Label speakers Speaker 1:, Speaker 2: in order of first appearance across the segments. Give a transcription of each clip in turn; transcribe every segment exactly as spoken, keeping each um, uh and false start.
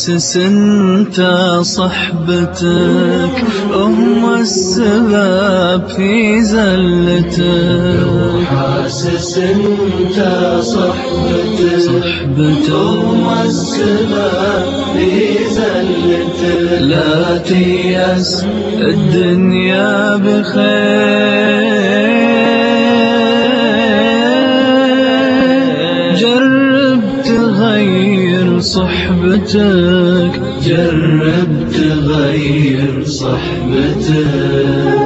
Speaker 1: حاسس انت صحبتك هم السبب في زلتك،
Speaker 2: حاسس انت صحبتك
Speaker 1: صحبتك
Speaker 2: هم السبب في زلتك.
Speaker 1: لا تيأس الدنيا بخير، جرب تغير صحبتك،
Speaker 2: جرب تغير صحبتك.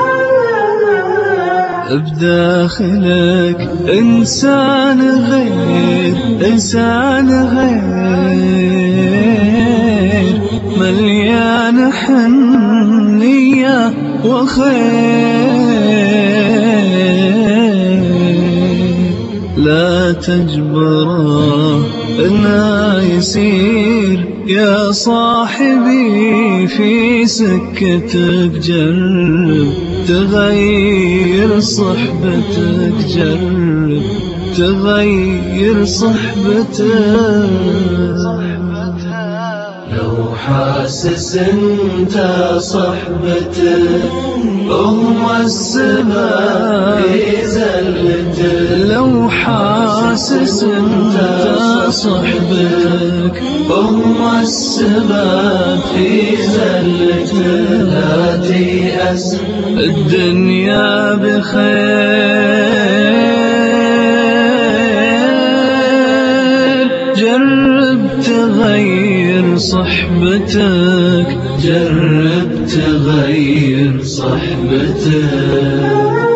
Speaker 1: بداخلك إنسان غير، إنسان غير مليان حنية وخير، لا تجبره إنه يسير يا صاحبي في سكتك. جرب تغير صحبتك، جرب تغير صحبتك.
Speaker 2: لو حاسس انت صحبتك هم السبب في زلتك،
Speaker 1: لو حاسس انت صحبتك
Speaker 2: هم السبب في زلتك. لا تيأس
Speaker 1: الدنيا بخير، جرب تغير صحبتك،
Speaker 2: جرب تغير صحبتك.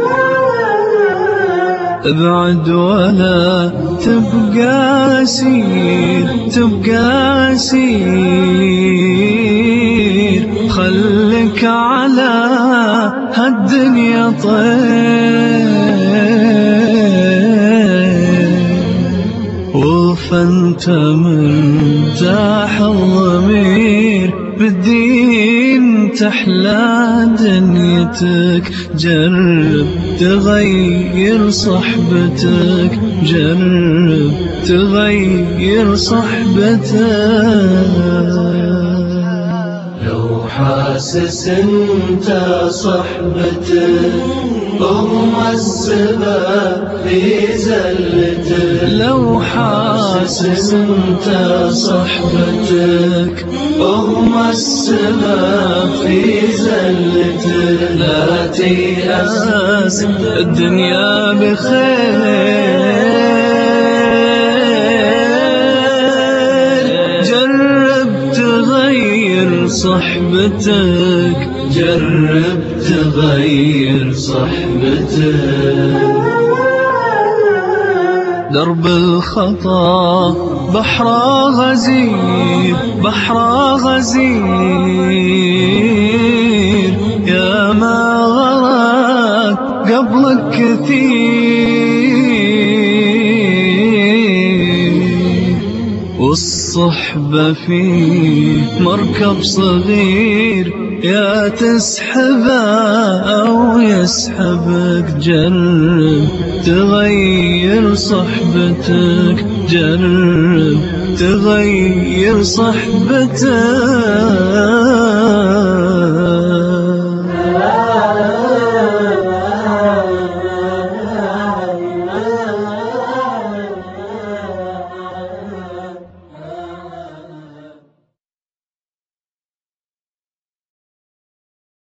Speaker 1: ابعد ولا تبقى أسير، تبقى أسير، خلك على هالدنيا طير، وفانت مرتاح الضمير بالدين تحلى دنيتك. جرب تغير صحبتك، جرب تغير صحبتك.
Speaker 2: لو حاسس انت صحبتك هم السبب في زلتك،
Speaker 1: لو حاسس
Speaker 2: انت صحبتك هم السبب في زلتك. لا تيأس
Speaker 1: الدنيا بخير، جرب تغير صحبتك،
Speaker 2: جرب تغير صحبتك.
Speaker 1: درب الخطا بحر غزير، بحر غزير، يا ما غرق قبلك كثير، والصحبة فيه مركب صغير، يا تسحبه أو يسحبك. جرب تغير صحبتك، جرب تغير صحبتك.